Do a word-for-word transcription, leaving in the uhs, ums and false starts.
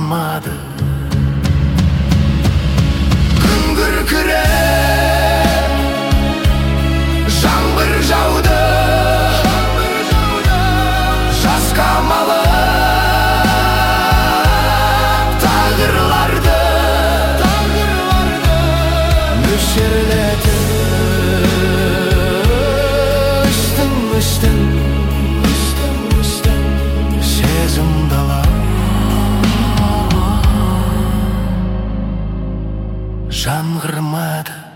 жаңғырмады. Күн күркіреп жаңбыр жауды, жас қамалы тағдырларды мөлшерлетіп үстің-үстің сезім дала жаңғырмады.